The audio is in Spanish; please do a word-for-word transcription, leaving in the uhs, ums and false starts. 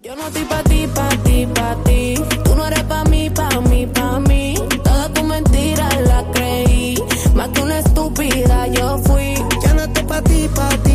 Yo no estoy pa' ti, pa' ti, pa' ti. Tú no eres pa' mí, pa' mí, pa' mí. Toda tu mentira la creí. Más que una estúpida yo fui. Yo no estoy pa' ti, pa' ti.